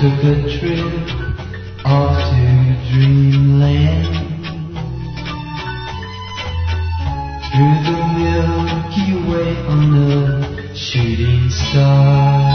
took a trip off to dreamland, through the Milky Way on a shooting star.